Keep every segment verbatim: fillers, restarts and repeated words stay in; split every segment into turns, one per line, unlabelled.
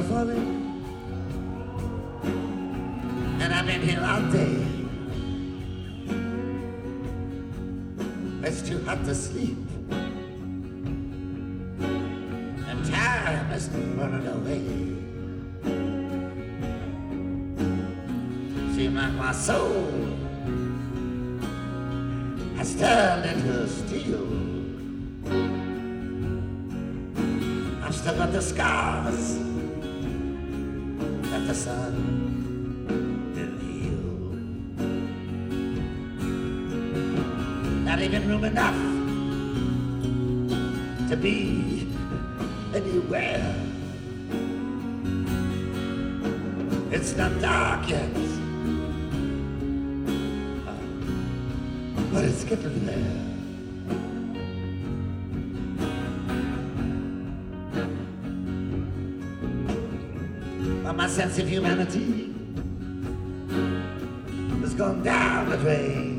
falling, and I've been here all day. It's too hot to sleep, and time is running away. Seems like my soul has turned into steel. I've still got the scars that the sun didn't heal. Not even room enough to be anywhere. It's not dark yet, but it's getting there. But my sense of humanity has gone down the drain.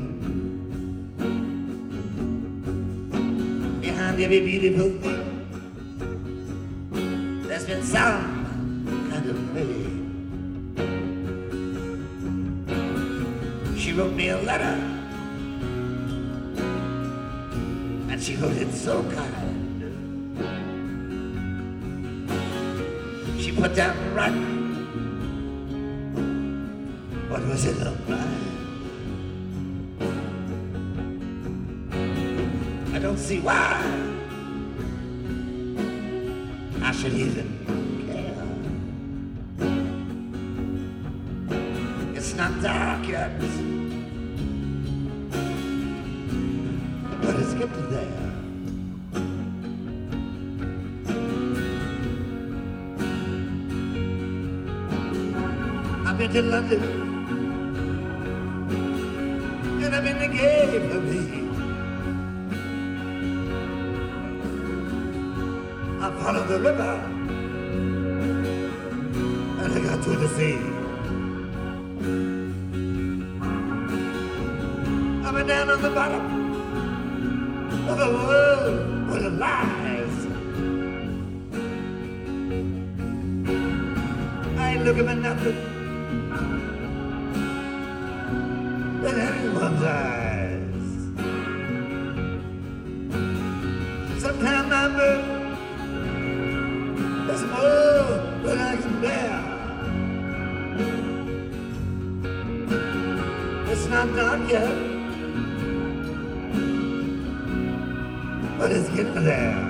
Behind every beautiful thing, there's been some kind of pain. She wrote me a letter, and she wrote it so kind. She put down writing what was in her mind. I don't see why I should even care. It's not dark yet, but it's getting there. I've been to London, and I'm in the game for me. I followed the river, and I got to the sea. I've been down on the bottom of the world where it lies. I ain't looking for nothing in anyone's eyes. Sometimes I'm burdened, there's more than I can bear. It's not dark yet, but it's getting there.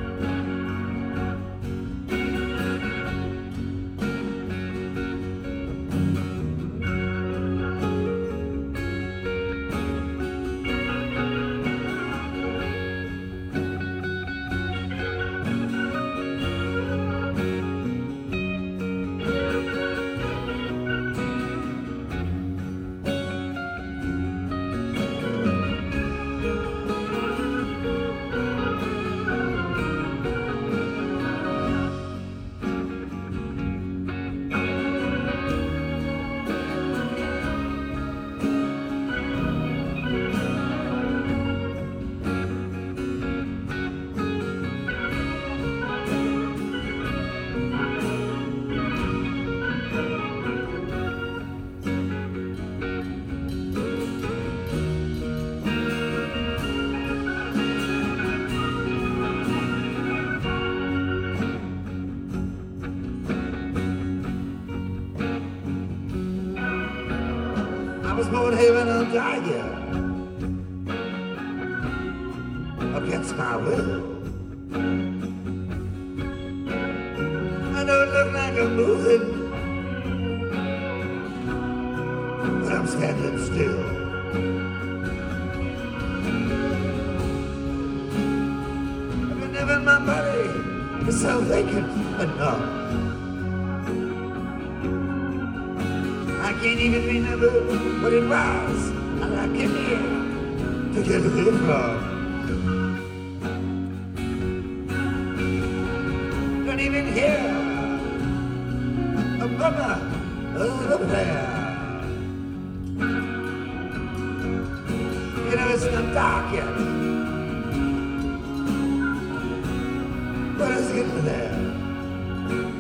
I was born here and I'll die here, against my will. I know it look like I'm moving, but I'm standing still. I've never my body is so vacant enough. I can't even remember what it was and I came here to get away from. Don't even hear a murmur of a prayer. You know it's not dark yet, but it's getting there.